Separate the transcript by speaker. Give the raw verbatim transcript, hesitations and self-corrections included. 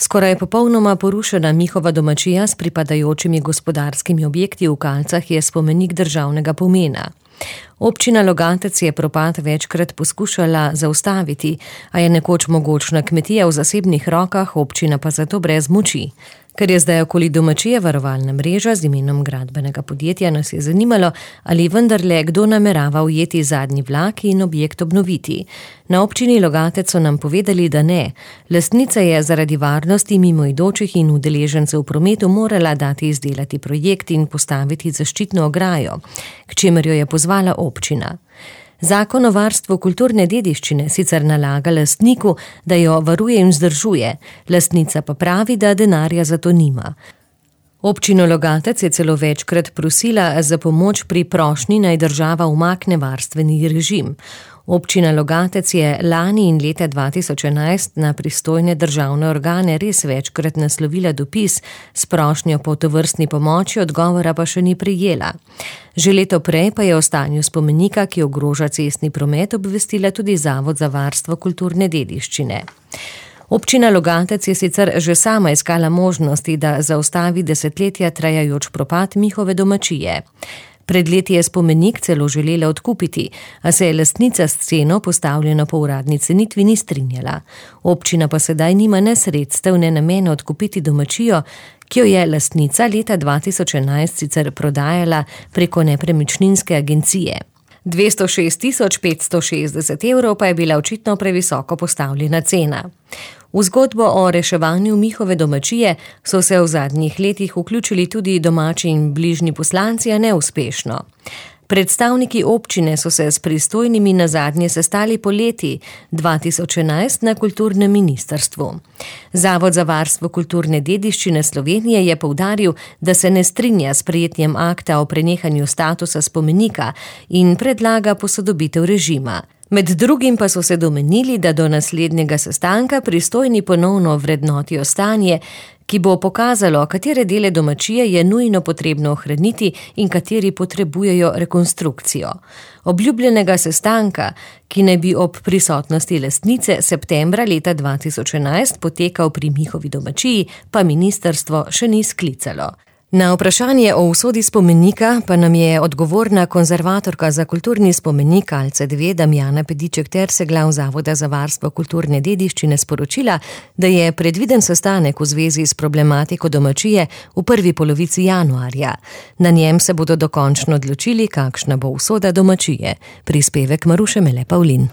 Speaker 1: Skoraj popolnoma porušena Mihova domačija s pripadajočimi gospodarskimi objekti v Kalcah je spomenik državnega pomena. Občina Logatec je propad večkrat poskušala zaustaviti, a je nekoč mogočna kmetija v zasebnih rokah, občina pa zato brez moči. Ker je zdaj okoli domačije varovalna mreža z imenom gradbenega podjetja, nas je zanimalo, ali vendarle kdo namerava ujeti zadnji vlak in objekt obnoviti. Na občini Logatec so nam povedali, da ne. Lastnica je zaradi varnosti mimoidočih in udeležencev v prometu morala dati izdelati projekt in postaviti zaščitno ograjo, k čemer jo je pozvala občina. Zakon o varstvu kulturne dediščine sicer nalaga lastniku, da jo varuje in vzdržuje, lastnica pa pravi, da denarja za to nima. Občino Logatec je celo večkrat prosila za pomoč pri prošnji, naj država umakne varstveni režim. Občina Logatec je lani in leta dva tisoč enajst na pristojne državne organe res večkrat naslovila dopis s prošnjo po tovrstni pomoči, odgovora pa še ni prejela. Že leto prej pa je o stanju spomenika, ki ogroža cestni promet, obvestila tudi Zavod za varstvo kulturne dediščine. Občina Logatec je sicer že sama iskala možnosti, da zaustavi desetletja trajajoč propad Mihove domačije. Pred leti je spomenik celo želela odkupiti, a se je lastnica s ceno, postavljeno po uradni cenitvi, ni strinjala. Občina pa sedaj nima ne sredstev, ne namena odkupiti domačijo, ki jo je lastnica leta dva tisoč enajst sicer prodajala preko nepremičninske agencije. dvesto šest tisoč petsto šestdeset evrov pa je bila očitno previsoko postavljena cena. V zgodbo o reševanju Mihove domačije so se v zadnjih letih vključili tudi domači in bližnji poslanci, a neuspešno. Predstavniki občine so se s pristojnimi nazadnje sestali poleti dva tisoč enajst na kulturnem ministrstvu. Zavod za varstvo kulturne dediščine Slovenije je poudaril, da se ne strinja s sprejetjem akta o prenehanju statusa spomenika in predlaga posodobitev režima. Med drugim pa so se domenili, da do naslednjega sestanka pristojni ponovno vrednotijo stanje, ki bo pokazalo, katere dele domačije je nujno potrebno ohraniti in kateri potrebujejo rekonstrukcijo. Obljubljenega sestanka, ki naj bi ob prisotnosti lastnice septembra leta dva tisoč enajst potekal pri Mihovi domačiji, pa ministrstvo še ni sklicalo. Na vprašanje o usodi spomenika pa nam je odgovorna konzervatorka za kulturni spomenik Kalce dve Damjana Pediček Terseglav Zavoda za varstvo kulturne dediščine sporočila, da je predviden sestanek v zvezi s problematiko domačije v prvi polovici januarja. Na njem se bodo dokončno odločili, kakšna bo usoda domačije. Prispevek Maruše Mele Pavlin.